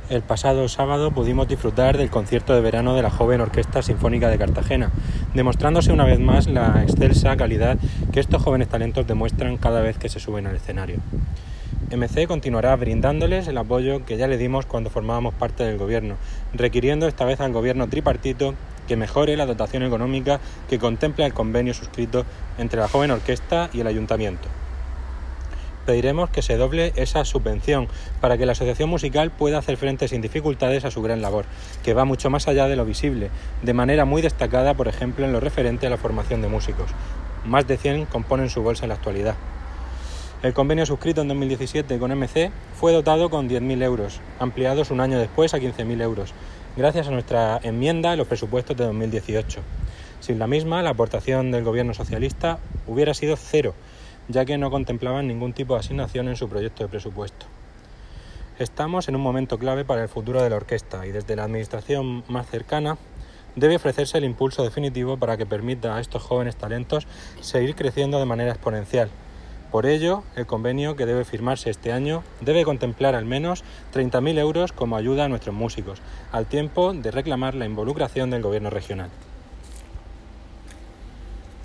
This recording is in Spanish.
El pasado sábado pudimos disfrutar del concierto de verano de la joven Orquesta Sinfónica de Cartagena, demostrándose una vez más la excelsa calidad que estos jóvenes talentos demuestran cada vez que se suben al escenario. MC continuará brindándoles el apoyo que ya le dimos cuando formábamos parte del gobierno, requiriendo esta vez al gobierno tripartito que mejore la dotación económica que contempla el convenio suscrito entre la joven orquesta y el ayuntamiento. Pediremos que se doble esa subvención para que la asociación musical pueda hacer frente sin dificultades a su gran labor, que va mucho más allá de lo visible, de manera muy destacada, por ejemplo, en lo referente a la formación de músicos. Más de 100 componen su bolsa en la actualidad. El convenio suscrito en 2017 con MC fue dotado con 10.000 euros, ampliados un año después a 15.000 euros, gracias a nuestra enmienda en los presupuestos de 2018. Sin la misma, la aportación del gobierno socialista hubiera sido cero, ya que no contemplaban ningún tipo de asignación en su proyecto de presupuesto. Estamos en un momento clave para el futuro de la orquesta y desde la administración más cercana debe ofrecerse el impulso definitivo para que permita a estos jóvenes talentos seguir creciendo de manera exponencial. Por ello, el convenio que debe firmarse este año debe contemplar al menos 30.000 euros como ayuda a nuestros músicos, al tiempo de reclamar la involucración del gobierno regional.